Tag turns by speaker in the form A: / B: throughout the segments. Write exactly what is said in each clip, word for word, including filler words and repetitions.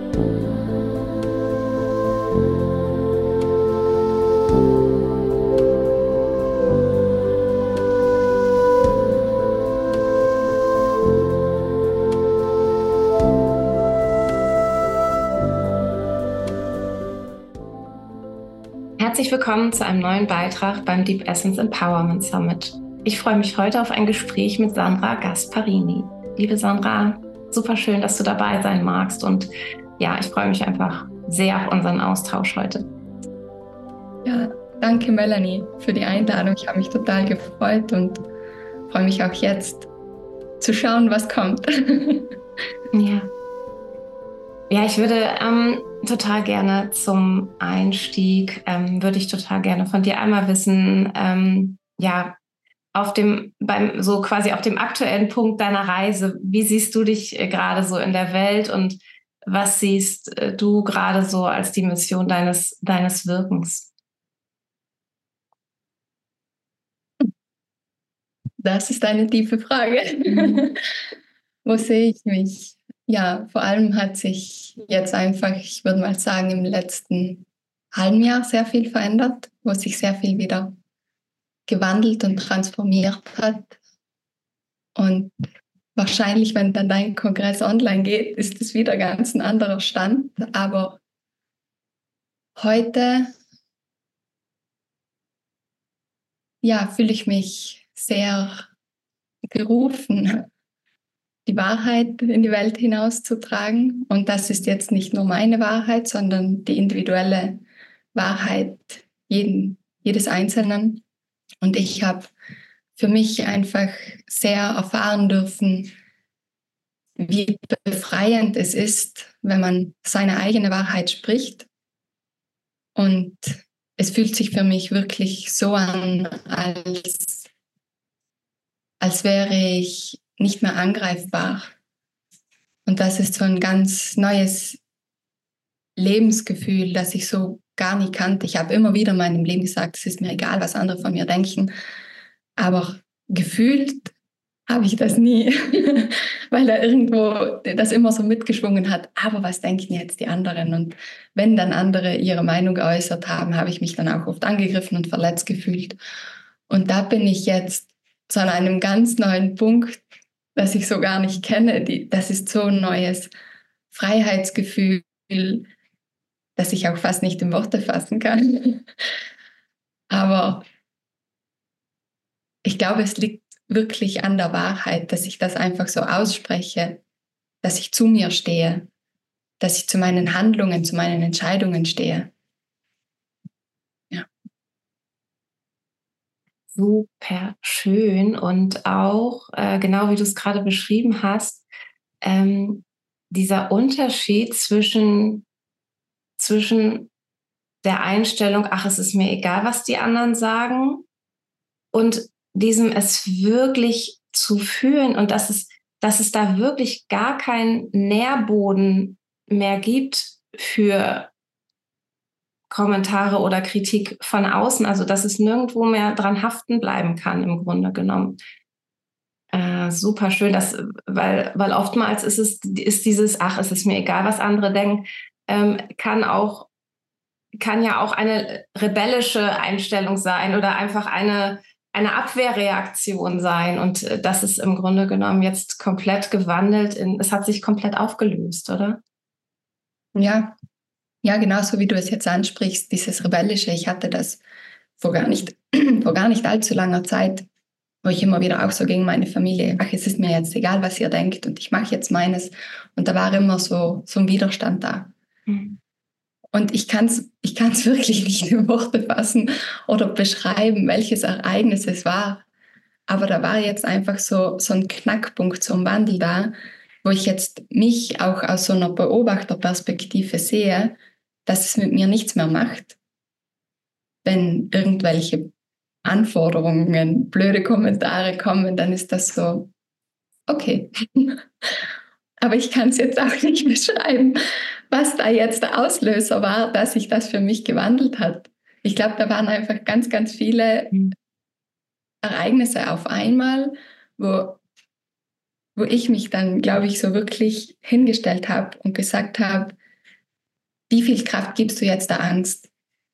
A: Herzlich willkommen zu einem neuen Beitrag beim Deep Essence Empowerment Summit. Ich freue mich heute auf ein Gespräch mit Sandra Gasparini. Liebe Sandra, super schön, dass du dabei sein magst und ja, ich freue mich einfach sehr auf unseren Austausch heute.
B: Ja, danke Melanie für die Einladung. Ich habe mich total gefreut und freue mich auch jetzt zu schauen, was kommt.
A: Ja. Ja, ich würde ähm, total gerne zum Einstieg, ähm, würde ich total gerne von dir einmal wissen, ähm, ja, auf dem, beim, so quasi auf dem aktuellen Punkt deiner Reise, wie siehst du dich äh, gerade so in der Welt und was siehst äh, du gerade so als die Mission deines, deines Wirkens?
B: Das ist eine tiefe Frage. Mhm. Wo sehe ich mich? Ja, vor allem hat sich jetzt einfach, ich würde mal sagen, im letzten halben Jahr sehr viel verändert, wo sich sehr viel wieder gewandelt und transformiert hat. Und wahrscheinlich, wenn dann dein Kongress online geht, ist es wieder ganz ein anderer Stand. Aber heute, ja, fühle ich mich sehr gerufen, die Wahrheit in die Welt hinauszutragen. Und das ist jetzt nicht nur meine Wahrheit, sondern die individuelle Wahrheit jeden, jedes Einzelnen. Und ich habe für mich einfach sehr erfahren dürfen, wie befreiend es ist, wenn man seine eigene Wahrheit spricht. Und es fühlt sich für mich wirklich so an, als, als wäre ich nicht mehr angreifbar. Und das ist so ein ganz neues Lebensgefühl, das ich so gar nie kannte. Ich habe immer wieder in meinem Leben gesagt, es ist mir egal, was andere von mir denken. Aber gefühlt habe ich das nie, weil da irgendwo das immer so mitgeschwungen hat. Aber was denken jetzt die anderen? Und wenn dann andere ihre Meinung geäußert haben, habe ich mich dann auch oft angegriffen und verletzt gefühlt. Und da bin ich jetzt zu einem ganz neuen Punkt, das ich so gar nicht kenne. Die, das ist so ein neues Freiheitsgefühl, das ich auch fast nicht in Worte fassen kann. Aber ich glaube, es liegt wirklich an der Wahrheit, dass ich das einfach so ausspreche, dass ich zu mir stehe, dass ich zu meinen Handlungen, zu meinen Entscheidungen stehe. Ja.
A: Super schön und auch, äh, genau wie du es gerade beschrieben hast, ähm, dieser Unterschied zwischen, zwischen der Einstellung, ach, es ist mir egal, was die anderen sagen, und diesem es wirklich zu fühlen und dass es, dass es da wirklich gar keinen Nährboden mehr gibt für Kommentare oder Kritik von außen, also dass es nirgendwo mehr dran haften bleiben kann, im Grunde genommen. Äh, super schön, dass, weil, weil oftmals ist es ist dieses, ach, es ist mir egal, was andere denken, ähm, kann auch kann ja auch eine rebellische Einstellung sein oder einfach eine, eine Abwehrreaktion sein. Und äh, das ist im Grunde genommen jetzt komplett gewandelt in, es hat sich komplett aufgelöst, oder?
B: Ja, ja, genauso wie du es jetzt ansprichst, dieses Rebellische. Ich hatte das vor gar nicht, vor gar nicht allzu langer Zeit, wo ich immer wieder auch so gegen meine Familie, ach, es ist mir jetzt egal, was ihr denkt und ich mache jetzt meines. Und da war immer so, so ein Widerstand da. Mhm. Und ich kann es ich kann's wirklich nicht in Worte fassen oder beschreiben, welches Ereignis es war. Aber da war jetzt einfach so, so ein Knackpunkt, so ein Wandel da, wo ich jetzt mich auch aus so einer Beobachterperspektive sehe, dass es mit mir nichts mehr macht, wenn irgendwelche Anforderungen, blöde Kommentare kommen, dann ist das so, okay. Aber ich kann es jetzt auch nicht beschreiben, was da jetzt der Auslöser war, dass sich das für mich gewandelt hat. Ich glaube, da waren einfach ganz, ganz viele Ereignisse auf einmal, wo, wo ich mich dann, glaube ich, so wirklich hingestellt habe und gesagt habe, wie viel Kraft gibst du jetzt der Angst?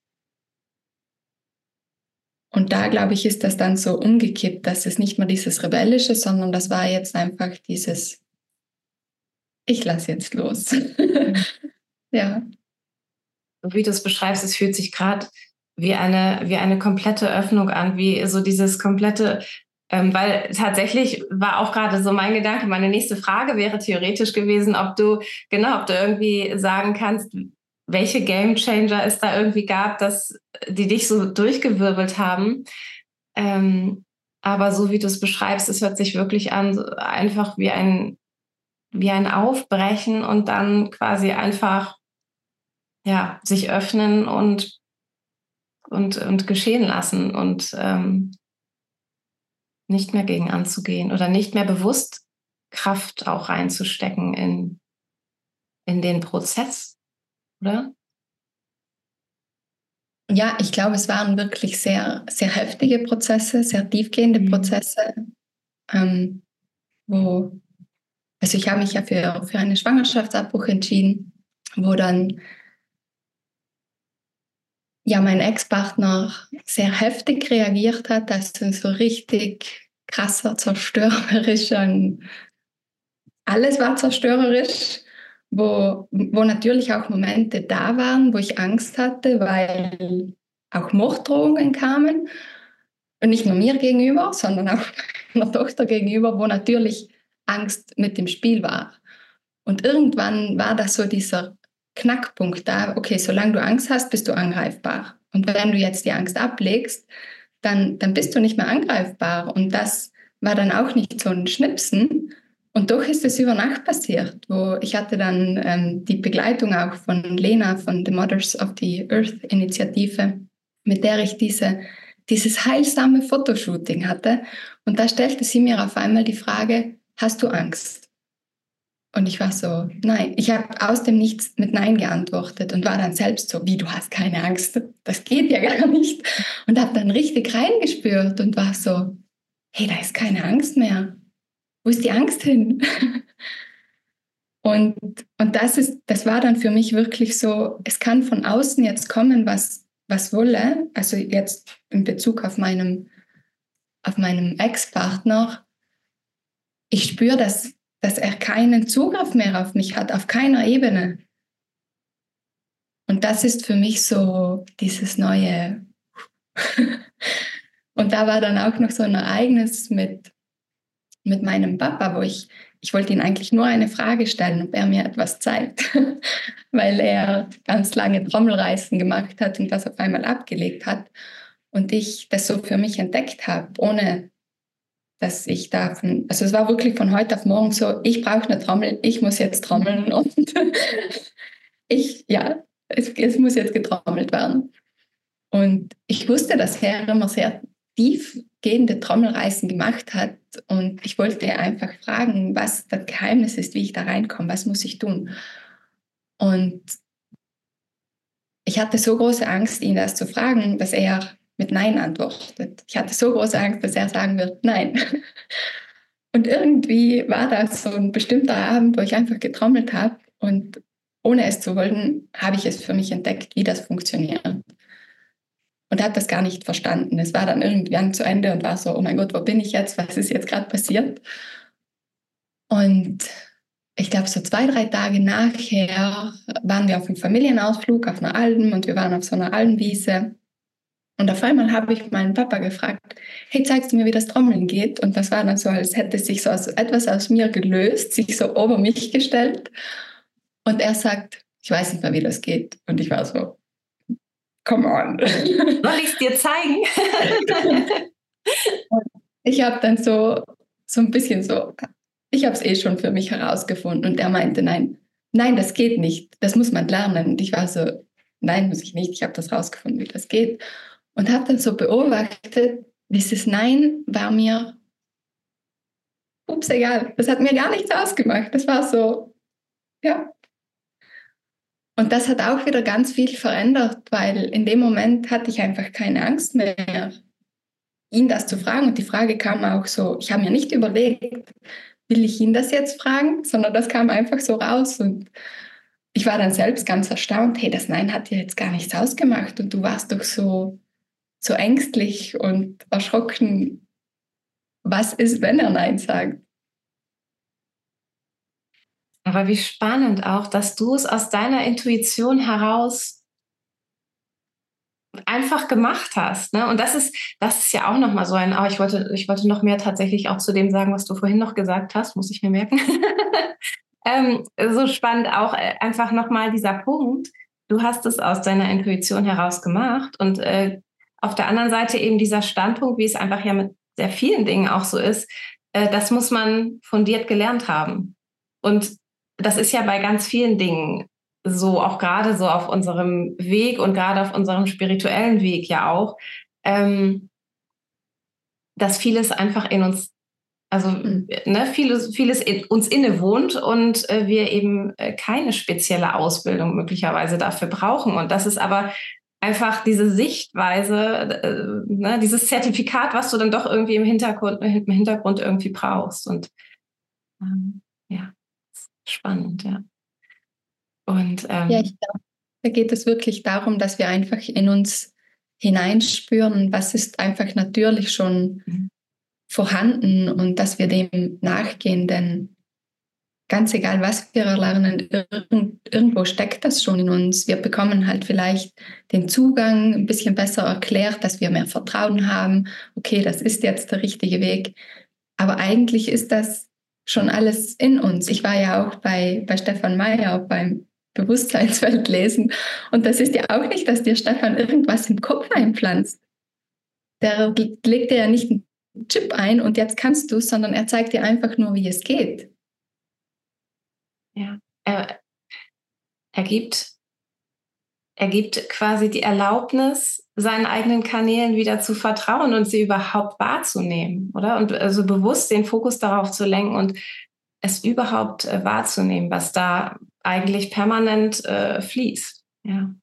B: Und da, glaube ich, ist das dann so umgekippt, dass es nicht mehr dieses Rebellische, sondern das war jetzt einfach dieses, ich lasse jetzt los. Ja.
A: Wie du es beschreibst, es fühlt sich gerade wie eine, wie eine komplette Öffnung an, wie so dieses komplette, ähm, weil tatsächlich war auch gerade so mein Gedanke, meine nächste Frage wäre theoretisch gewesen, ob du, genau, ob du irgendwie sagen kannst, welche Gamechanger es da irgendwie gab, dass die dich so durchgewirbelt haben. Ähm, aber so wie du es beschreibst, es hört sich wirklich an, so einfach wie ein, wie ein Aufbrechen und dann quasi einfach, ja, sich öffnen und, und, und geschehen lassen und ähm, nicht mehr gegen anzugehen oder nicht mehr bewusst Kraft auch reinzustecken in, in den Prozess, oder?
B: Ja, ich glaube, es waren wirklich sehr, sehr heftige Prozesse, sehr tiefgehende
A: Mhm.
B: Prozesse, ähm, wo, also ich habe mich ja für, für einen Schwangerschaftsabbruch entschieden, wo dann ja mein Ex-Partner sehr heftig reagiert hat, also so richtig krasser, zerstörerischer, alles war zerstörerisch, wo, wo natürlich auch Momente da waren, wo ich Angst hatte, weil auch Morddrohungen kamen. Und nicht nur mir gegenüber, sondern auch meiner Tochter gegenüber, wo natürlich Angst mit dem Spiel war. Und irgendwann war das so dieser Knackpunkt da, okay, solange du Angst hast, bist du angreifbar. Und wenn du jetzt die Angst ablegst, dann, dann bist du nicht mehr angreifbar. Und das war dann auch nicht so ein Schnipsen. Und doch ist es über Nacht passiert, wo ich hatte dann ähm, die Begleitung auch von Lena von The Mothers of the Earth Initiative, mit der ich diese, dieses heilsame Fotoshooting hatte. Und da stellte sie mir auf einmal die Frage, hast du Angst? Und ich war so, nein. Ich habe aus dem Nichts mit Nein geantwortet und war dann selbst so, wie, du hast keine Angst? Das geht ja gar nicht. Und habe dann richtig reingespürt und war so, hey, da ist keine Angst mehr. Wo ist die Angst hin? Und, und das ist, das war dann für mich wirklich so, es kann von außen jetzt kommen, was, was wolle. Also jetzt in Bezug auf meinem, auf meinem Ex-Partner. Ich spüre, dass, dass er keinen Zugriff mehr auf mich hat, auf keiner Ebene. Und das ist für mich so dieses neue. Und da war dann auch noch so ein Ereignis mit, mit meinem Papa, wo ich, ich wollte ihn eigentlich nur eine Frage stellen, ob er mir etwas zeigt, weil er ganz lange Trommelreißen gemacht hat und das auf einmal abgelegt hat. Und ich das so für mich entdeckt habe, ohne dass ich davon, also es war wirklich von heute auf morgen so, ich brauche eine Trommel, ich muss jetzt trommeln und ich, ja, es, es muss jetzt getrommelt werden. Und ich wusste, dass er immer sehr tiefgehende Trommelreißen gemacht hat und ich wollte einfach fragen, was das Geheimnis ist, wie ich da reinkomme, was muss ich tun? Und ich hatte so große Angst, ihn das zu fragen, dass er mit Nein antwortet. Ich hatte so große Angst, dass er sagen wird, nein. Und irgendwie war das so ein bestimmter Abend, wo ich einfach getrommelt habe und ohne es zu wollen, habe ich es für mich entdeckt, wie das funktioniert. Und habe das gar nicht verstanden. Es war dann irgendwann zu Ende und war so, oh mein Gott, wo bin ich jetzt? Was ist jetzt gerade passiert? Und ich glaube, so zwei, drei Tage nachher waren wir auf einem Familienausflug auf einer Alm und wir waren auf so einer Almwiese. Und auf einmal habe ich meinen Papa gefragt, hey, zeigst du mir, wie das Trommeln geht? Und das war dann so, als hätte sich so aus, etwas aus mir gelöst, sich so über mich gestellt. Und er sagt, ich weiß nicht mehr, wie das geht. Und ich war so, come on.
A: Soll ich es dir zeigen?
B: Ich habe dann so, so ein bisschen so, ich habe es eh schon für mich herausgefunden. Und er meinte, nein, nein, das geht nicht. Das muss man lernen. Und ich war so, nein, muss ich nicht. Ich habe das rausgefunden, wie das geht. Und habe dann so beobachtet, dieses Nein war mir, ups, egal. Das hat mir gar nichts ausgemacht. Das war so, ja. Und das hat auch wieder ganz viel verändert, weil in dem Moment hatte ich einfach keine Angst mehr, ihn das zu fragen. Und die Frage kam auch so, ich habe mir nicht überlegt, will ich ihn das jetzt fragen, sondern das kam einfach so raus. Und, ich war dann selbst ganz erstaunt, hey, das Nein hat dir jetzt gar nichts ausgemacht und du warst doch so, so ängstlich und erschrocken. Was ist, wenn er Nein sagt?
A: Aber wie spannend auch, dass du es aus deiner Intuition heraus einfach gemacht hast. Ne? Und das ist, das ist ja auch nochmal so ein, aber ich wollte, ich wollte noch mehr tatsächlich auch zu dem sagen, was du vorhin noch gesagt hast, muss ich mir merken. ähm, so spannend auch äh, einfach nochmal dieser Punkt. Du hast es aus deiner Intuition heraus gemacht und äh, auf der anderen Seite eben dieser Standpunkt, wie es einfach ja mit sehr vielen Dingen auch so ist, äh, das muss man fundiert gelernt haben. Und das ist ja bei ganz vielen Dingen so, auch gerade so auf unserem Weg und gerade auf unserem spirituellen Weg ja auch, ähm, dass vieles einfach in uns, also
B: Mhm.
A: ne, vieles, vieles in uns innewohnt und äh, wir eben äh, keine spezielle Ausbildung möglicherweise dafür brauchen. Und das ist aber einfach diese Sichtweise, äh, ne, dieses Zertifikat, was du dann doch irgendwie im Hintergrund, im Hintergrund irgendwie brauchst. Und ähm, ja, spannend, ja. Und
B: Ja,
A: ähm,
B: ich glaube, da geht es wirklich darum, dass wir einfach in uns hineinspüren, was ist einfach natürlich schon
A: mhm.
B: vorhanden und dass wir dem nachgehen, denn ganz egal, was wir erlernen, irgend, irgendwo steckt das schon in uns. Wir bekommen halt vielleicht den Zugang ein bisschen besser erklärt, dass wir mehr Vertrauen haben. Okay, das ist jetzt der richtige Weg. Aber eigentlich ist das schon alles in uns. Ich war ja auch bei, bei Stefan Meyer beim Bewusstseinsfeld lesen. Und das ist ja auch nicht, dass dir Stefan irgendwas im Kopf einpflanzt. Der legt dir ja nicht einen Chip ein und jetzt kannst du es, sondern er zeigt dir einfach nur, wie es geht.
A: Ja, er, er gibt, er gibt quasi die Erlaubnis, seinen eigenen Kanälen wieder zu vertrauen und sie überhaupt wahrzunehmen, oder? Und also bewusst den Fokus darauf zu lenken und es überhaupt äh, wahrzunehmen, was da eigentlich permanent äh, fließt. Ja.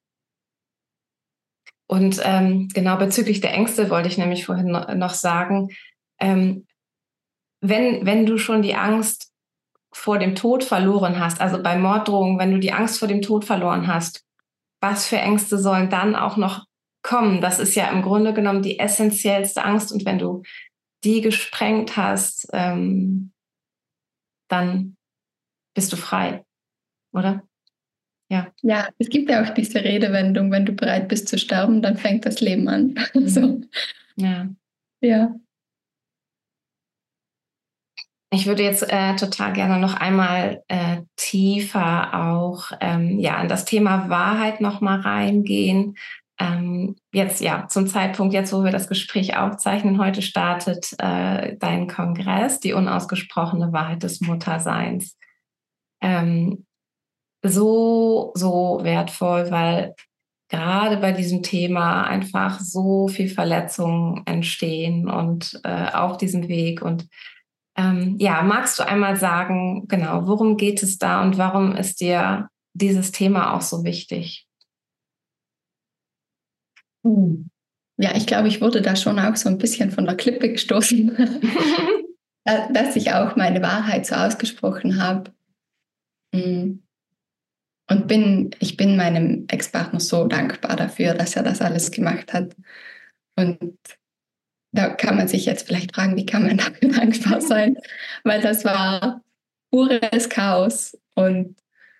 A: Und ähm, genau bezüglich der Ängste wollte ich nämlich vorhin no, noch sagen, ähm, wenn, wenn du schon die Angst vor dem Tod verloren hast, also bei Morddrohungen, wenn du die Angst vor dem Tod verloren hast, was für Ängste sollen dann auch noch kommen? Das ist ja im Grunde genommen die essentiellste Angst. Und wenn du die gesprengt hast, ähm, dann bist du frei, oder? Ja.
B: Ja, es gibt ja auch diese Redewendung, wenn du bereit bist zu sterben, dann fängt das Leben an.
A: Mhm.
B: So,
A: Ja.
B: ja.
A: Ich würde jetzt äh, total gerne noch einmal äh, tiefer auch ähm, ja, in das Thema Wahrheit noch mal reingehen. Ähm, jetzt ja, zum Zeitpunkt jetzt, wo wir das Gespräch aufzeichnen, heute startet äh, dein Kongress, die unausgesprochene Wahrheit des Mutterseins. Ähm, so, so wertvoll, weil gerade bei diesem Thema einfach so viel Verletzungen entstehen und äh, auf diesem Weg. Und ähm, ja, magst du einmal sagen, genau, worum geht es da und warum ist dir dieses Thema auch so wichtig?
B: Hm. Ja, ich glaube, ich wurde da schon auch so ein bisschen von der Klippe gestoßen, dass ich auch meine Wahrheit so ausgesprochen habe. Hm. Und bin, ich bin meinem Ex-Partner so dankbar dafür, dass er das alles gemacht hat. Und da kann man sich jetzt vielleicht fragen, wie kann man dafür dankbar sein? Weil das war pures Chaos. Und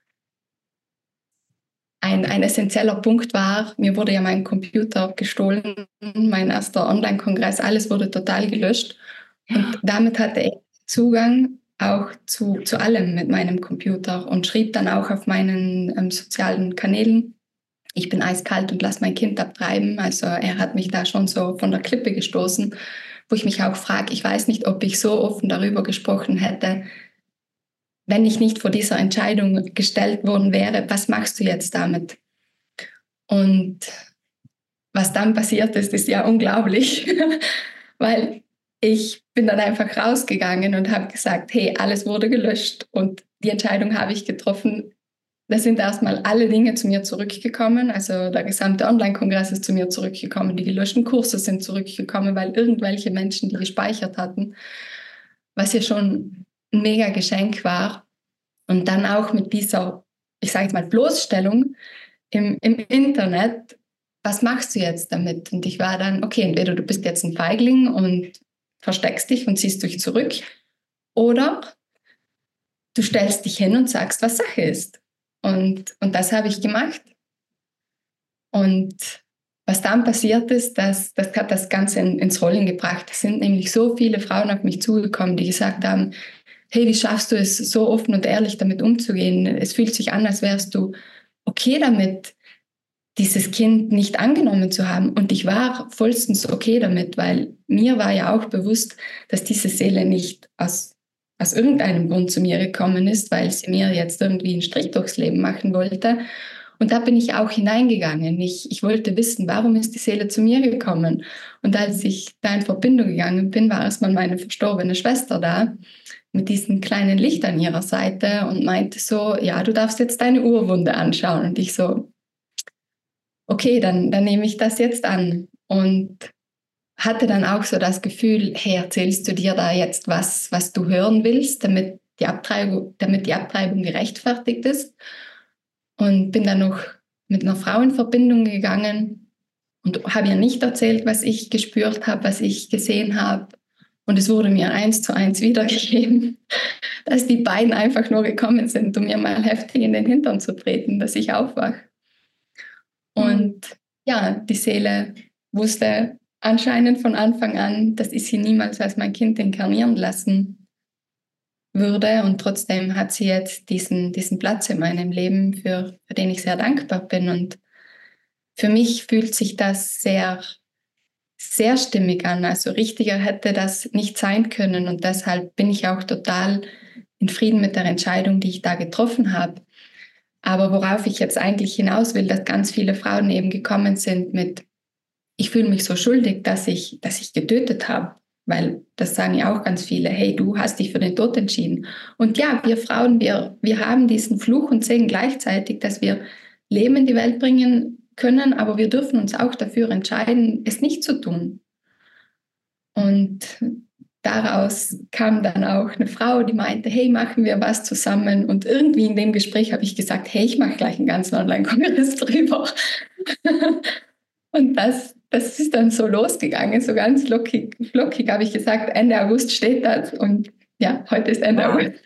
B: ein, ein essentieller Punkt war, mir wurde ja mein Computer gestohlen, mein erster Online-Kongress, alles wurde total gelöscht. Und damit hatte ich Zugang auch zu, zu allem mit meinem Computer und schrieb dann auch auf meinen ähm, sozialen Kanälen, ich bin eiskalt und lasse mein Kind abtreiben. Also er hat mich da schon so von der Klippe gestoßen, wo ich mich auch frage, ich weiß nicht, ob ich so offen darüber gesprochen hätte, wenn ich nicht vor dieser Entscheidung gestellt worden wäre, was machst du jetzt damit? Und was dann passiert ist, ist ja unglaublich, weil ich bin dann einfach rausgegangen und habe gesagt, hey, alles wurde gelöscht und die Entscheidung habe ich getroffen. Da sind erstmal alle Dinge zu mir zurückgekommen, also der gesamte Online-Kongress ist zu mir zurückgekommen, die gelöschten Kurse sind zurückgekommen, weil irgendwelche Menschen die gespeichert hatten, was ja schon ein mega Geschenk war. Und dann auch mit dieser ich sage jetzt mal, Bloßstellung im, im Internet. Was machst du jetzt damit? Und ich war dann, okay, entweder du bist jetzt ein Feigling und versteckst dich und ziehst dich zurück, oder du stellst dich hin und sagst, was Sache ist. Und, und das habe ich gemacht. Und was dann passiert ist, das, das hat das Ganze in, ins Rollen gebracht. Es sind nämlich so viele Frauen auf mich zugekommen, die gesagt haben, hey, wie schaffst du es, so offen und ehrlich damit umzugehen? Es fühlt sich an, als wärst du okay damit, dieses Kind nicht angenommen zu haben. Und ich war vollstens okay damit, weil mir war ja auch bewusst, dass diese Seele nicht aus, aus irgendeinem Grund zu mir gekommen ist, weil sie mir jetzt irgendwie einen Strich durchs Leben machen wollte. Und da bin ich auch hineingegangen. Ich, ich wollte wissen, warum ist die Seele zu mir gekommen? Und als ich da in Verbindung gegangen bin, war erstmal meine verstorbene Schwester da mit diesen kleinen Licht an ihrer Seite und meinte so, ja, du darfst jetzt deine Urwunde anschauen. Und ich so, okay, dann, dann nehme ich das jetzt an. Und hatte dann auch so das Gefühl, hey, erzählst du dir da jetzt was, was du hören willst, damit die Abtreibung, damit die Abtreibung gerechtfertigt ist? Und bin dann noch mit einer Frau in Verbindung gegangen und habe ihr nicht erzählt, was ich gespürt habe, was ich gesehen habe. Und es wurde mir eins zu eins wiedergegeben, dass die beiden einfach nur gekommen sind, um mir mal heftig in den Hintern zu treten, dass ich aufwache. Und ja, die Seele wusste anscheinend von Anfang an, dass ich sie niemals als mein Kind inkarnieren lassen würde. Und trotzdem hat sie jetzt diesen, diesen Platz in meinem Leben, für, für den ich sehr dankbar bin. Und für mich fühlt sich das sehr, sehr stimmig an. Also richtiger hätte das nicht sein können. Und deshalb bin ich auch total in Frieden mit der Entscheidung, die ich da getroffen habe. Aber worauf ich jetzt eigentlich hinaus will, dass ganz viele Frauen eben gekommen sind mit, ich fühle mich so schuldig, dass ich, dass ich getötet habe. Weil das sagen ja auch ganz viele, hey, du hast dich für den Tod entschieden. Und ja, wir Frauen, wir, wir haben diesen Fluch und Segen gleichzeitig, dass wir Leben in die Welt bringen können, aber wir dürfen uns auch dafür entscheiden, es nicht zu tun. Und daraus kam dann auch eine Frau, die meinte, hey, machen wir was zusammen. Und irgendwie in dem Gespräch habe ich gesagt, hey, ich mache gleich einen ganzen Online-Kongress drüber. Und das, das ist dann so losgegangen, so ganz flockig, flockig habe ich gesagt, Ende August steht das. Und ja, heute ist Ende wow. August.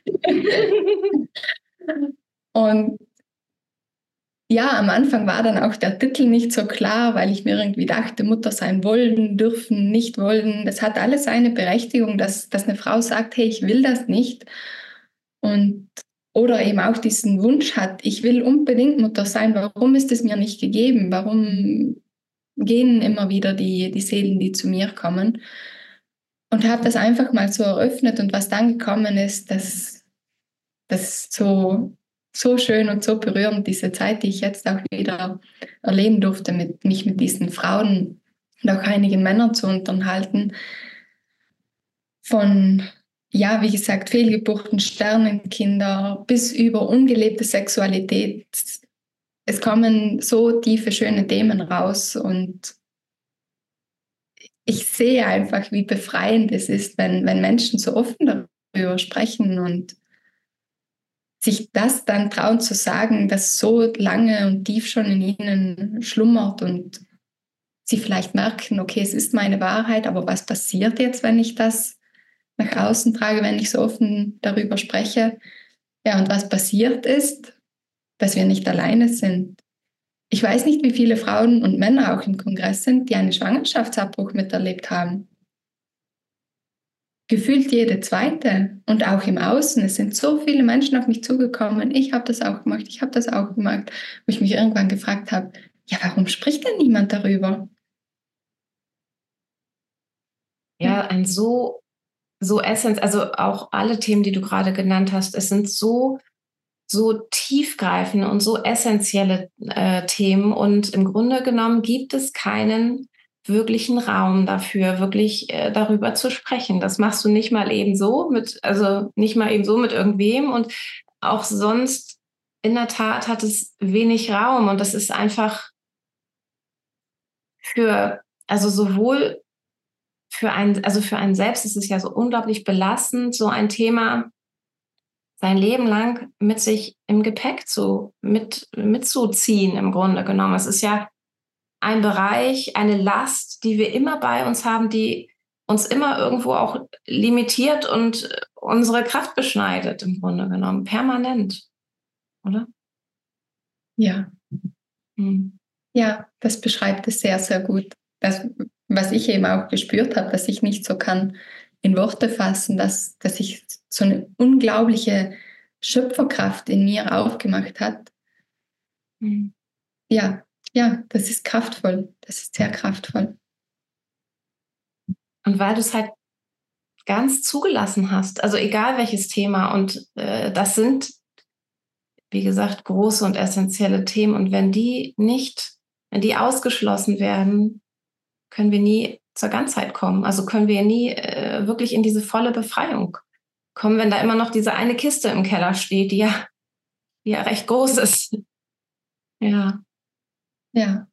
B: Und ja, am Anfang war dann auch der Titel nicht so klar, weil ich mir irgendwie dachte, Mutter sein wollen, dürfen, nicht wollen. Das hat alles eine Berechtigung, dass, dass eine Frau sagt, hey, ich will das nicht. Und, oder eben auch diesen Wunsch hat, ich will unbedingt Mutter sein. Warum ist es mir nicht gegeben? Warum gehen immer wieder die, die Seelen, die zu mir kommen? Und habe das einfach mal so eröffnet. Und was dann gekommen ist, das, das so... so schön und so berührend, diese Zeit, die ich jetzt auch wieder erleben durfte, mit, mich mit diesen Frauen und auch einigen Männern zu unterhalten. Von, ja, wie gesagt, Fehlgeburten, Sternenkinder bis über ungelebte Sexualität. Es kommen so tiefe, schöne Themen raus und ich sehe einfach, wie befreiend es ist, wenn, wenn Menschen so offen darüber sprechen und sich das dann trauen zu sagen, dass so lange und tief schon in ihnen schlummert und sie vielleicht merken, okay, es ist meine Wahrheit, aber was passiert jetzt, wenn ich das nach außen trage, wenn ich so offen darüber spreche? Ja, und was passiert ist, dass wir nicht alleine sind. Ich weiß nicht, wie viele Frauen und Männer auch im Kongress sind, die einen Schwangerschaftsabbruch miterlebt haben. Gefühlt jede zweite und auch im Außen. Es sind so viele Menschen auf mich zugekommen. Ich habe das auch gemacht, ich habe das auch gemacht, wo ich mich irgendwann gefragt habe, ja, warum spricht denn niemand darüber?
A: Ja, ein so, so essentiell, also auch alle Themen, die du gerade genannt hast, es sind so, so tiefgreifende und so essentielle äh, Themen. Und im Grunde genommen gibt es keinen wirklichen Raum dafür, wirklich äh, darüber zu sprechen. Das machst du nicht mal eben so mit, also nicht mal eben so mit irgendwem. Und auch sonst, in der Tat, hat es wenig Raum. Und das ist einfach für, also sowohl für einen, also für einen selbst ist es ja so unglaublich belastend, so ein Thema sein Leben lang mit sich im Gepäck zu, mit, mitzuziehen im Grunde genommen. Es ist ja ein Bereich, eine Last, die wir immer bei uns haben, die uns immer irgendwo auch limitiert und unsere Kraft beschneidet im Grunde genommen, permanent, oder?
B: Ja.
A: Hm.
B: Ja, das beschreibt es sehr, sehr gut. Das, was ich eben auch gespürt habe, dass ich nicht so kann in Worte fassen, dass, dass sich so eine unglaubliche Schöpferkraft in mir aufgemacht hat.
A: Hm.
B: Ja, ja, das ist kraftvoll. Das ist sehr kraftvoll.
A: Und weil du es halt ganz zugelassen hast, also egal welches Thema, und äh, das sind, wie gesagt, große und essentielle Themen, und wenn die nicht, wenn die ausgeschlossen werden, können wir nie zur Ganzheit kommen. Also können wir nie äh, wirklich in diese volle Befreiung kommen, wenn da immer noch diese eine Kiste im Keller steht, die ja, die ja recht groß ist. Ja.
B: Ja.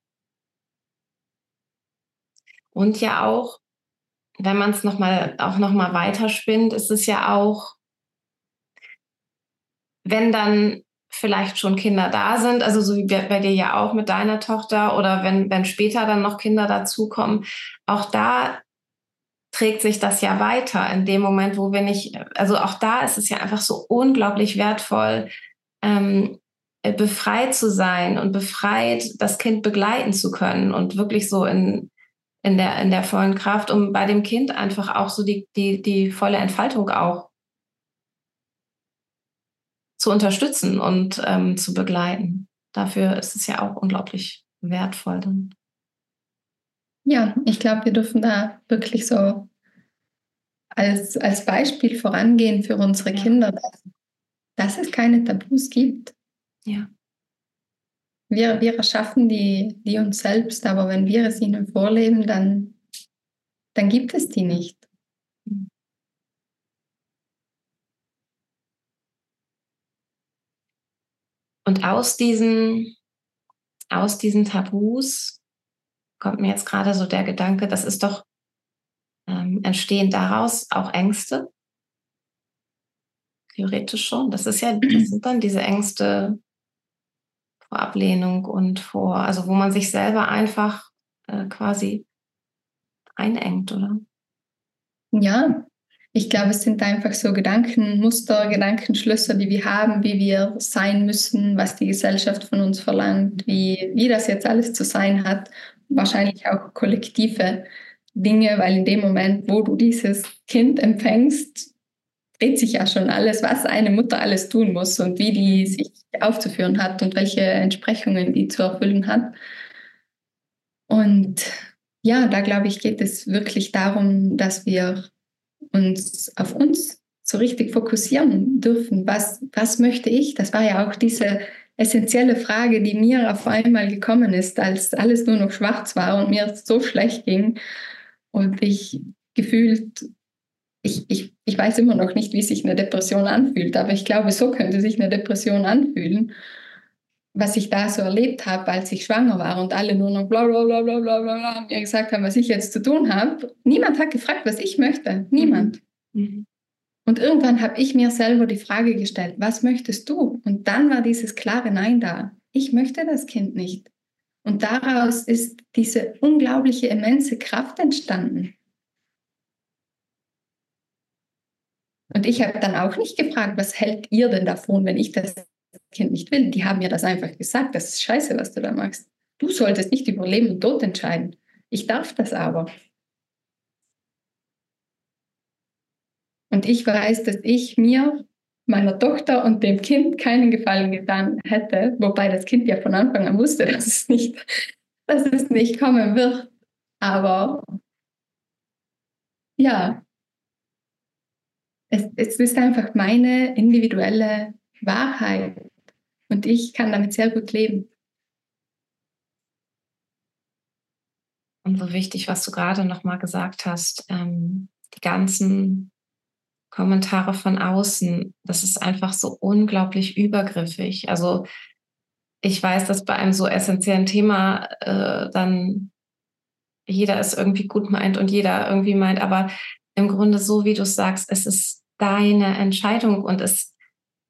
A: Und ja auch, wenn man es noch mal, auch noch mal weiterspinnt, ist es ja auch, wenn dann vielleicht schon Kinder da sind, also so wie bei dir ja auch mit deiner Tochter, oder wenn, wenn später dann noch Kinder dazukommen, auch da trägt sich das ja weiter in dem Moment, wo wir nicht, also auch da ist es ja einfach so unglaublich wertvoll, ähm, befreit zu sein und befreit das Kind begleiten zu können und wirklich so in, in der, in der vollen Kraft, um bei dem Kind einfach auch so die, die, die volle Entfaltung auch zu unterstützen und ähm, zu begleiten. Dafür ist es ja auch unglaublich wertvoll dann.
B: Ja, ich glaube, wir dürfen da wirklich so als, als Beispiel vorangehen für unsere
A: Ja.
B: Kinder, dass, dass es keine Tabus gibt.
A: Ja.
B: Wir, wir erschaffen die, die uns selbst, aber wenn wir es ihnen vorleben, dann, dann gibt es die nicht.
A: Und aus diesen, aus diesen Tabus kommt mir jetzt gerade so der Gedanke, das ist doch, ähm, entstehen daraus auch Ängste? Theoretisch schon. Das ist ja, das sind dann diese Ängste vor Ablehnung und vor, also wo man sich selber einfach äh, quasi einengt, oder?
B: Ja, ich glaube, es sind einfach so Gedankenmuster, Gedankenschlüsse, die wir haben, wie wir sein müssen, was die Gesellschaft von uns verlangt, wie, wie das jetzt alles zu sein hat. Wahrscheinlich auch kollektive Dinge, weil in dem Moment, wo du dieses Kind empfängst, dreht sich ja schon alles, was eine Mutter alles tun muss und wie die sich aufzuführen hat und welche Entsprechungen die zu erfüllen hat. Und ja, da glaube ich, geht es wirklich darum, dass wir uns auf uns so richtig fokussieren dürfen. Was, was möchte ich? Das war ja auch diese essentielle Frage, die mir auf einmal gekommen ist, als alles nur noch schwarz war und mir so schlecht ging und ich gefühlt, ich, ich, ich weiß immer noch nicht, wie sich eine Depression anfühlt, aber ich glaube, so könnte sich eine Depression anfühlen, was ich da so erlebt habe, als ich schwanger war und alle nur noch bla bla bla bla bla bla mir gesagt haben, was ich jetzt zu tun habe. Niemand hat gefragt, was ich möchte. Niemand.
A: Mhm.
B: Und irgendwann habe ich mir selber die Frage gestellt, was möchtest du? Und dann war dieses klare Nein da. Ich möchte das Kind nicht. Und daraus ist diese unglaubliche, immense Kraft entstanden. Und ich habe dann auch nicht gefragt, was hält ihr denn davon, wenn ich das Kind nicht will? Die haben mir das einfach gesagt, das ist scheiße, was du da machst. Du solltest nicht über Leben und Tod entscheiden. Ich darf das aber. Und ich weiß, dass ich mir, meiner Tochter und dem Kind keinen Gefallen getan hätte, wobei das Kind ja von Anfang an wusste, dass es nicht, dass es nicht kommen wird. Aber ja, es, es ist einfach meine individuelle Wahrheit und ich kann damit sehr gut leben.
A: Und so wichtig, was du gerade noch mal gesagt hast, ähm, die ganzen Kommentare von außen, das ist einfach so unglaublich übergriffig. Also ich weiß, dass bei einem so essentiellen Thema äh, dann jeder es irgendwie gut meint und jeder irgendwie meint, aber im Grunde so, wie du es sagst, es ist deine Entscheidung und es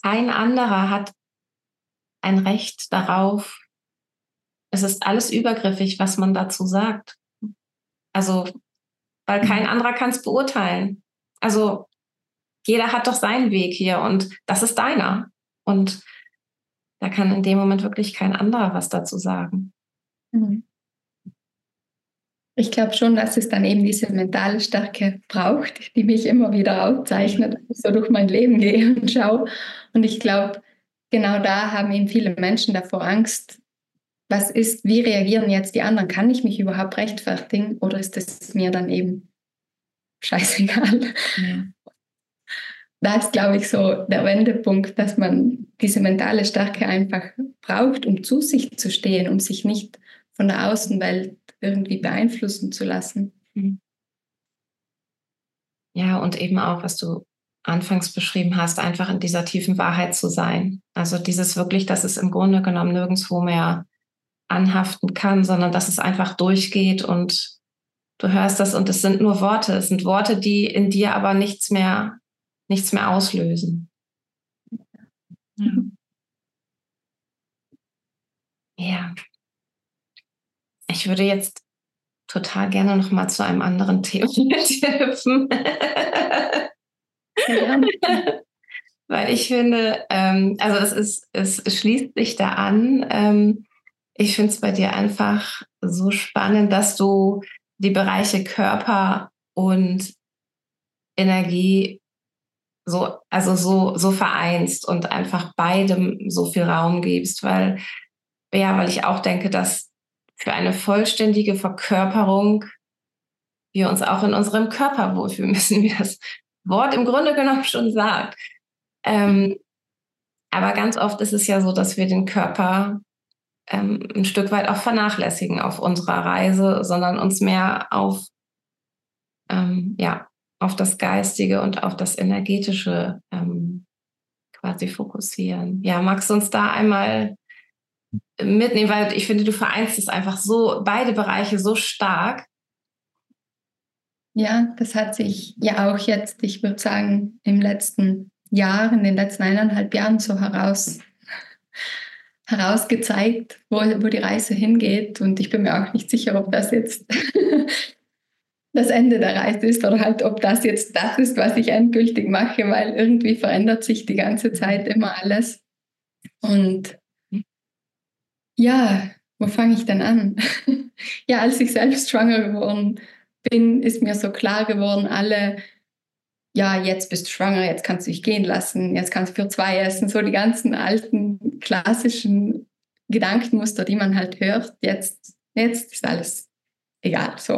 A: kein anderer hat ein Recht darauf. Es ist alles übergriffig, was man dazu sagt. Also, weil kein anderer kann es beurteilen. Also, jeder hat doch seinen Weg hier und das ist deiner. Und da kann in dem Moment wirklich kein anderer was dazu sagen.
B: Mhm. Ich glaube schon, dass es dann eben diese mentale Stärke braucht, die mich immer wieder auszeichnet, wenn ich so durch mein Leben gehe und schaue. Und ich glaube, genau da haben eben viele Menschen davor Angst. Was ist, wie reagieren jetzt die anderen? Kann ich mich überhaupt rechtfertigen oder ist es mir dann eben scheißegal?
A: Ja.
B: Da ist, glaube ich, so der Wendepunkt, dass man diese mentale Stärke einfach braucht, um zu sich zu stehen, um sich nicht von der Außenwelt irgendwie beeinflussen zu lassen.
A: Ja, und eben auch, was du anfangs beschrieben hast, einfach in dieser tiefen Wahrheit zu sein. Also dieses wirklich, dass es im Grunde genommen nirgendwo mehr anhaften kann, sondern dass es einfach durchgeht und du hörst das und es sind nur Worte. Es sind Worte, die in dir aber nichts mehr, nichts mehr auslösen. Ja. Ja. Ich würde jetzt total gerne noch mal zu einem anderen Thema hüpfen.
B: Ja.
A: Weil ich finde, ähm, also es ist, es schließt sich da an. Ähm, ich finde es bei dir einfach so spannend, dass du die Bereiche Körper und Energie so, also so, so vereinst und einfach beidem so viel Raum gibst, weil, ja, weil ich auch denke, dass für eine vollständige Verkörperung wir uns auch in unserem Körper wohlfühlen müssen, wie das Wort im Grunde genommen schon sagt. Ähm, aber ganz oft ist es ja so, dass wir den Körper ähm, ein Stück weit auch vernachlässigen auf unserer Reise, sondern uns mehr auf, ähm, ja, auf das Geistige und auf das Energetische ähm, quasi fokussieren. Ja, magst du uns da einmal mitnehmen, weil ich finde, du vereinst es einfach so, beide Bereiche so stark.
B: Ja, das hat sich ja auch jetzt, ich würde sagen, im letzten Jahr, in den letzten eineinhalb Jahren so heraus, herausgezeigt, wo, wo die Reise hingeht. Und ich bin mir auch nicht sicher, ob das jetzt das Ende der Reise ist oder halt, ob das jetzt das ist, was ich endgültig mache, weil irgendwie verändert sich die ganze Zeit immer alles. Und ja, wo fange ich denn an? Ja, als ich selbst schwanger geworden bin, ist mir so klar geworden, alle, ja, jetzt bist du schwanger, jetzt kannst du dich gehen lassen, jetzt kannst du für zwei essen, so die ganzen alten klassischen Gedankenmuster, die man halt hört, jetzt, jetzt ist alles egal, so.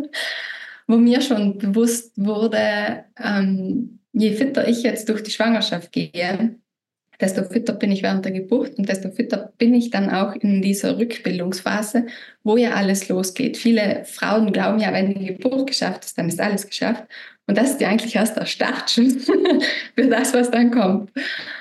B: Wo mir schon bewusst wurde, ähm, je fitter ich jetzt durch die Schwangerschaft gehe, desto fitter bin ich während der Geburt und desto fitter bin ich dann auch in dieser Rückbildungsphase, wo ja alles losgeht. Viele Frauen glauben ja, wenn die Geburt geschafft ist, dann ist alles geschafft. Und das ist ja eigentlich erst der Startschuss für das, was dann kommt.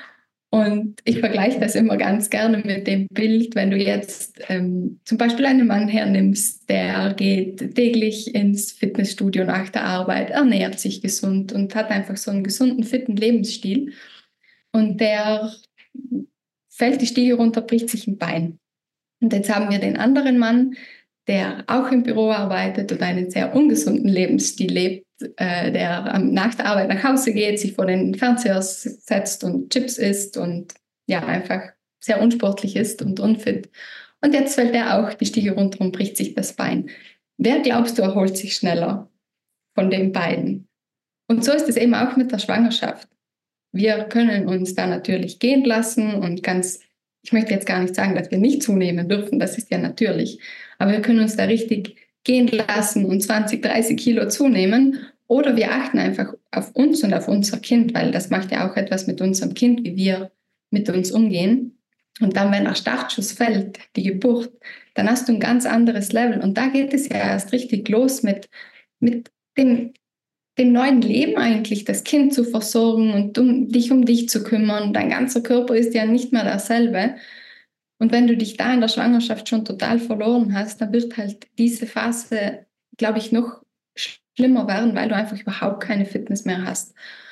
B: Und ich vergleiche das immer ganz gerne mit dem Bild, wenn du jetzt ähm, zum Beispiel einen Mann hernimmst, der geht täglich ins Fitnessstudio nach der Arbeit, ernährt sich gesund und hat einfach so einen gesunden, fitten Lebensstil. Und der fällt die Stiege runter, bricht sich ein Bein. Und jetzt haben wir den anderen Mann, der auch im Büro arbeitet und einen sehr ungesunden Lebensstil lebt, äh, der ähm, nach der Arbeit nach Hause geht, sich vor den Fernseher setzt und Chips isst und ja, einfach sehr unsportlich ist und unfit. Und jetzt fällt er auch die Stiege runter und bricht sich das Bein. Wer glaubst du erholt sich schneller von den beiden? Und so ist es eben auch mit der Schwangerschaft. Wir können uns da natürlich gehen lassen und ganz, ich möchte jetzt gar nicht sagen, dass wir nicht zunehmen dürfen, das ist ja natürlich, aber wir können uns da richtig gehen lassen und zwanzig, dreißig Kilo zunehmen oder wir achten einfach auf uns und auf unser Kind, weil das macht ja auch etwas mit unserem Kind, wie wir mit uns umgehen. Und dann, wenn der Startschuss fällt, die Geburt, dann hast du ein ganz anderes Level und da geht es ja erst richtig los mit, mit dem dem neuen Leben eigentlich, das Kind zu versorgen und um dich um dich zu kümmern. Dein ganzer Körper ist ja nicht mehr derselbe. Und wenn du dich da in der Schwangerschaft schon total verloren hast, dann wird halt diese Phase, glaube ich, noch schlimmer werden, weil du einfach überhaupt keine Fitness mehr hast.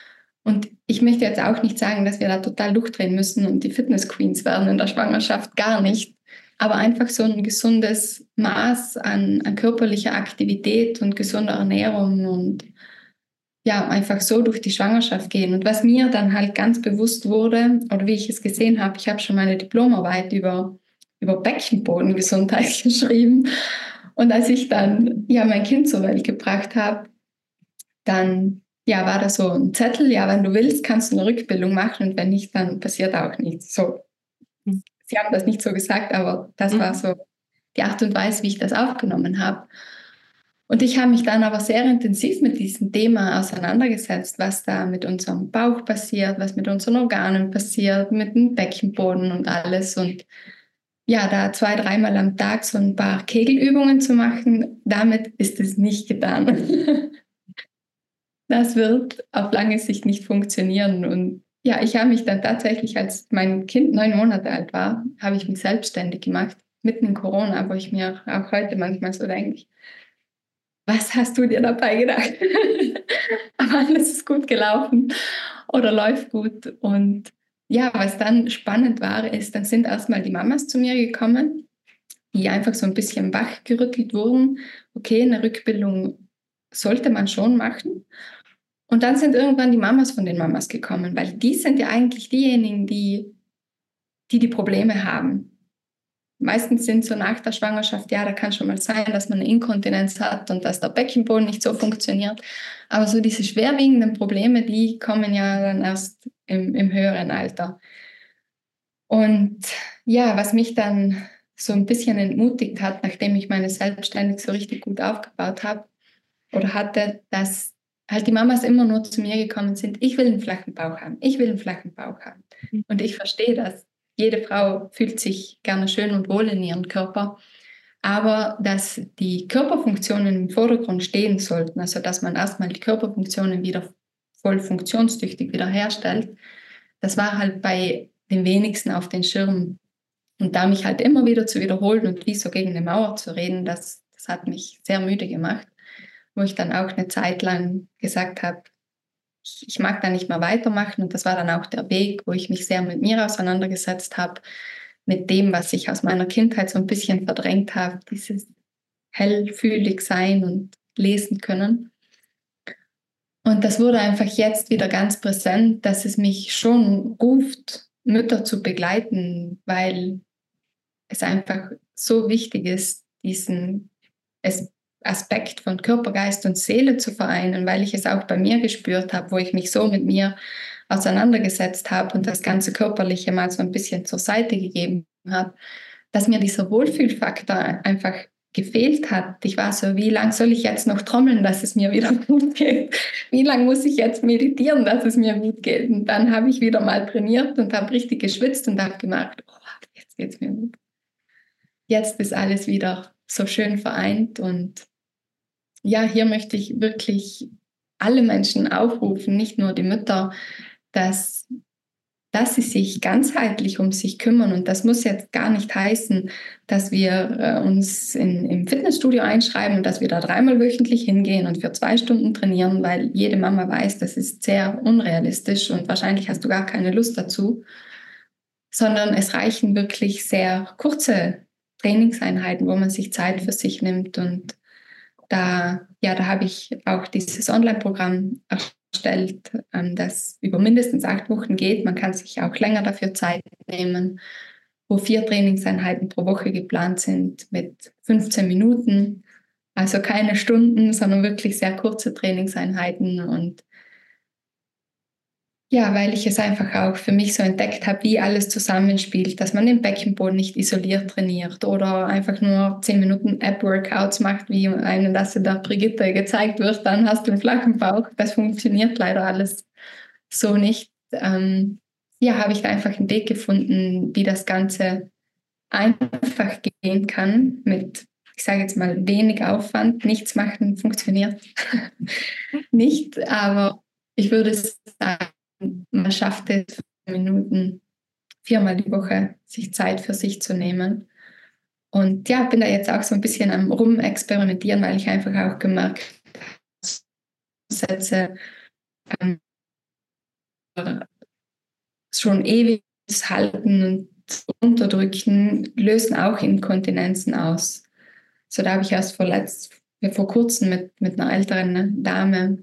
B: Und ich möchte jetzt auch nicht sagen, dass wir da total durchdrehen müssen und die Fitness-Queens werden in der Schwangerschaft, gar nicht. Aber einfach so ein gesundes Maß an, an körperlicher Aktivität und gesunder Ernährung und ja, einfach so durch die Schwangerschaft gehen. Und was mir dann halt ganz bewusst wurde, oder wie ich es gesehen habe, ich habe schon meine Diplomarbeit über, über Beckenbodengesundheit geschrieben. Und als ich dann ja mein Kind zur Welt gebracht habe, dann ja, war da so ein Zettel, ja, wenn du willst, kannst du eine Rückbildung machen und wenn nicht, dann passiert auch nichts. So. Sie haben das nicht so gesagt, aber das mhm. war so die Art und Weise, wie ich das aufgenommen habe. Und ich habe mich dann aber sehr intensiv mit diesem Thema auseinandergesetzt, was da mit unserem Bauch passiert, was mit unseren Organen passiert, mit dem Beckenboden und alles. Und ja, da zwei, dreimal am Tag so ein paar Kegelübungen zu machen, damit ist es nicht getan. Das wird auf lange Sicht nicht funktionieren. Und ja, ich habe mich dann tatsächlich, als mein Kind neun Monate alt war, habe ich mich selbstständig gemacht, mitten in Corona, wo ich mir auch heute manchmal so denke, was hast du dir dabei gedacht? Aber alles ist gut gelaufen oder läuft gut. Und ja, was dann spannend war, ist, dann sind erstmal die Mamas zu mir gekommen, die einfach so ein bisschen wachgerüttelt wurden. Okay, eine Rückbildung sollte man schon machen. Und dann sind irgendwann die Mamas von den Mamas gekommen, weil die sind ja eigentlich diejenigen, die die, die Probleme haben. Meistens sind so nach der Schwangerschaft, ja, da kann schon mal sein, dass man eine Inkontinenz hat und dass der Beckenboden nicht so funktioniert. Aber so diese schwerwiegenden Probleme, die kommen ja dann erst im, im höheren Alter. Und ja, was mich dann so ein bisschen entmutigt hat, nachdem ich meine Selbstständigkeit so richtig gut aufgebaut habe oder hatte, dass halt die Mamas immer nur zu mir gekommen sind, ich will einen flachen Bauch haben, ich will einen flachen Bauch haben. Und ich verstehe das. Jede Frau fühlt sich gerne schön und wohl in ihrem Körper. Aber dass die Körperfunktionen im Vordergrund stehen sollten, also dass man erstmal die Körperfunktionen wieder voll funktionstüchtig wiederherstellt, das war halt bei den wenigsten auf den Schirmen. Und da mich halt immer wieder zu wiederholen und wie so gegen eine Mauer zu reden, das, das hat mich sehr müde gemacht, wo ich dann auch eine Zeit lang gesagt habe, ich mag da nicht mehr weitermachen. Und das war dann auch der Weg, wo ich mich sehr mit mir auseinandergesetzt habe, mit dem, was ich aus meiner Kindheit so ein bisschen verdrängt habe, dieses hellfühlig sein und lesen können. Und das wurde einfach jetzt wieder ganz präsent, dass es mich schon ruft, Mütter zu begleiten, weil es einfach so wichtig ist, diesen Aspekt von Körper, Geist und Seele zu vereinen, weil ich es auch bei mir gespürt habe, wo ich mich so mit mir auseinandergesetzt habe und das ganze Körperliche mal so ein bisschen zur Seite gegeben habe, dass mir dieser Wohlfühlfaktor einfach gefehlt hat. Ich war so, wie lange soll ich jetzt noch trommeln, dass es mir wieder gut geht? Wie lange muss ich jetzt meditieren, dass es mir gut geht? Und dann habe ich wieder mal trainiert und habe richtig geschwitzt und habe gemerkt, oh, jetzt geht es mir gut. Jetzt ist alles wieder so schön vereint und ja, hier möchte ich wirklich alle Menschen aufrufen, nicht nur die Mütter, dass, dass sie sich ganzheitlich um sich kümmern. Und das muss jetzt gar nicht heißen, dass wir äh, uns in, im Fitnessstudio einschreiben und dass wir da dreimal wöchentlich hingehen und für zwei Stunden trainieren, weil jede Mama weiß, das ist sehr unrealistisch und wahrscheinlich hast du gar keine Lust dazu, sondern es reichen wirklich sehr kurze Trainingseinheiten, wo man sich Zeit für sich nimmt. Und da, ja, da habe ich auch dieses Online-Programm erstellt, das über mindestens acht Wochen geht. Man kann sich auch länger dafür Zeit nehmen, wo vier Trainingseinheiten pro Woche geplant sind mit fünfzehn Minuten. Also keine Stunden, sondern wirklich sehr kurze Trainingseinheiten. Und ja, weil ich es einfach auch für mich so entdeckt habe, wie alles zusammenspielt, dass man den Beckenboden nicht isoliert trainiert oder einfach nur zehn Minuten App-Workouts macht, wie eine, das in der Brigitte gezeigt wird, dann hast du einen flachen Bauch. Das funktioniert leider alles so nicht. Ähm, ja, habe ich da einfach einen Weg gefunden, wie das Ganze einfach gehen kann mit, ich sage jetzt mal, wenig Aufwand. Nichts machen funktioniert nicht, aber ich würde sagen, man schafft es, Minuten viermal die Woche, sich Zeit für sich zu nehmen. Und ja, bin da jetzt auch so ein bisschen am Rumexperimentieren, weil ich einfach auch gemerkt habe, Sätze ähm, schon ewig halten und unterdrücken, lösen auch Inkontinenzen aus. So, da habe ich erst vorletzt, vor kurzem mit, mit einer älteren Dame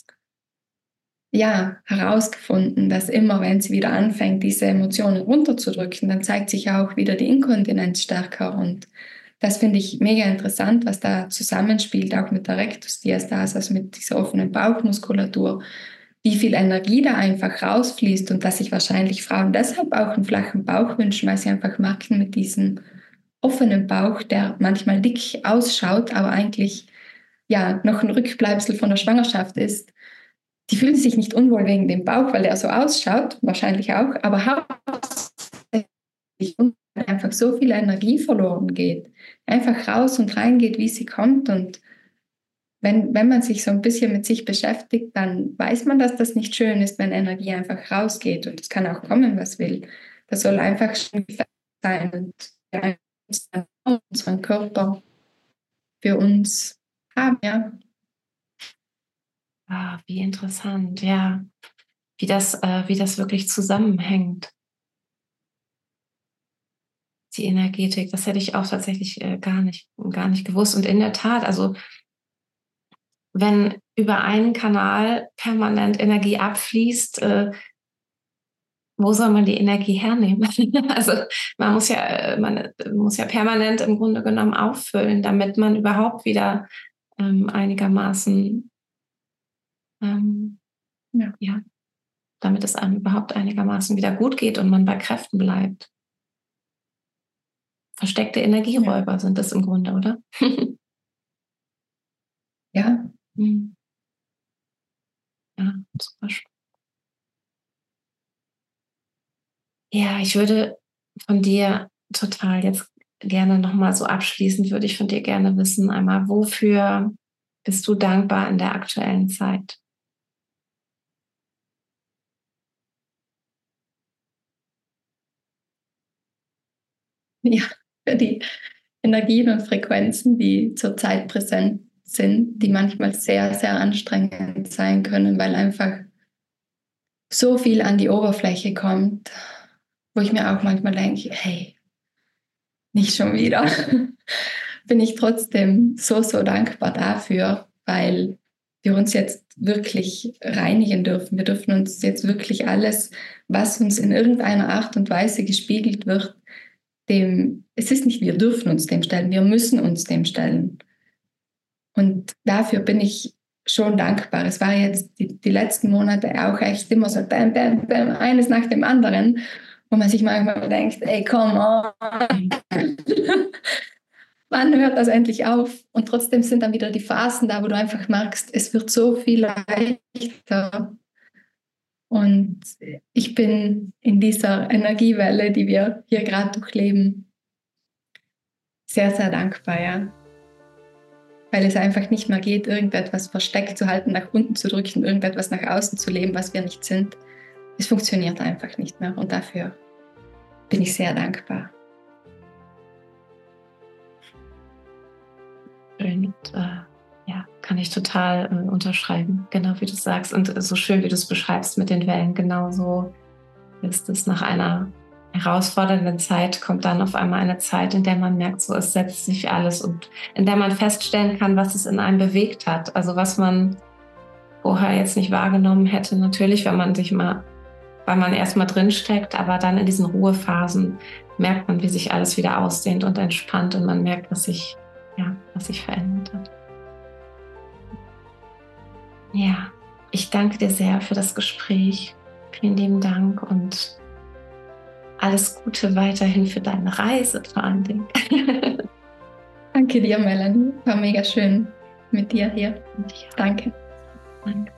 B: ja, herausgefunden, dass immer, wenn sie wieder anfängt, diese Emotionen runterzudrücken, dann zeigt sich auch wieder die Inkontinenz stärker. Und das finde ich mega interessant, was da zusammenspielt, auch mit der Rectusdiastase, also mit dieser offenen Bauchmuskulatur, wie viel Energie da einfach rausfließt und dass sich wahrscheinlich Frauen deshalb auch einen flachen Bauch wünschen, weil sie einfach merken, mit diesem offenen Bauch, der manchmal dick ausschaut, aber eigentlich ja noch ein Rückbleibsel von der Schwangerschaft ist, die fühlen sich nicht unwohl wegen dem Bauch, weil er so ausschaut, wahrscheinlich auch, aber hauptsächlich einfach so viel Energie verloren geht, einfach raus und reingeht, wie sie kommt. Und wenn, wenn man sich so ein bisschen mit sich beschäftigt, dann weiß man, dass das nicht schön ist, wenn Energie einfach rausgeht. Und es kann auch kommen, was will. Das soll einfach schön sein und ja, unseren Körper für uns haben, ja.
A: Ah, wie interessant, ja. Wie das, äh, wie das wirklich zusammenhängt. Die Energetik, das hätte ich auch tatsächlich äh, gar nicht, gar nicht gewusst. Und in der Tat, also wenn über einen Kanal permanent Energie abfließt, äh, wo soll man die Energie hernehmen? Also man muss ja, man muss ja permanent im Grunde genommen auffüllen, damit man überhaupt wieder ähm, einigermaßen, ähm, ja. ja, damit es einem überhaupt einigermaßen wieder gut geht und man bei Kräften bleibt. Versteckte Energieräuber ja. sind das im Grunde, oder?
B: Ja.
A: Hm. Ja, super spannend. Ja, ich würde von dir total jetzt gerne nochmal so abschließend, würde ich von dir gerne wissen, einmal, wofür bist du dankbar in der aktuellen Zeit?
B: Ja, für die Energien und Frequenzen, die zurzeit präsent sind, die manchmal sehr, sehr anstrengend sein können, weil einfach so viel an die Oberfläche kommt, wo ich mir auch manchmal denke, hey, nicht schon wieder. Bin ich trotzdem so, so dankbar dafür, weil wir uns jetzt wirklich reinigen dürfen. Wir dürfen uns jetzt wirklich alles, was uns in irgendeiner Art und Weise gespiegelt wird, dem, es ist nicht, wir dürfen uns dem stellen, wir müssen uns dem stellen. Und dafür bin ich schon dankbar. Es war jetzt die, die letzten Monate auch echt immer so bam, bam, bam, eines nach dem anderen, wo man sich manchmal denkt, ey, come on. Wann hört das endlich auf? Und trotzdem sind dann wieder die Phasen da, wo du einfach merkst, es wird so viel leichter. Und ich bin in dieser Energiewelle, die wir hier gerade durchleben, sehr, sehr dankbar, ja. Weil es einfach nicht mehr geht, irgendetwas versteckt zu halten, nach unten zu drücken, irgendetwas nach außen zu leben, was wir nicht sind. Es funktioniert einfach nicht mehr. Und dafür bin ich sehr dankbar.
A: Und äh, ja, kann ich total äh, unterschreiben, genau wie du sagst. Und äh, so schön, wie du es beschreibst mit den Wellen, genauso ist es. Nach einer herausfordernden Zeit kommt dann auf einmal eine Zeit, in der man merkt, so es setzt sich alles und in der man feststellen kann, was es in einem bewegt hat. Also was man vorher jetzt nicht wahrgenommen hätte, natürlich, wenn man sich mal, weil man erstmal drinsteckt, aber dann in diesen Ruhephasen merkt man, wie sich alles wieder ausdehnt und entspannt und man merkt, was sich Ja, was sich verändert hat. Ja, ich danke dir sehr für das Gespräch. Vielen lieben Dank und alles Gute weiterhin für deine Reise vor allen Dingen.
B: Danke dir, Melanie. War mega schön mit dir hier. Danke.
A: Danke.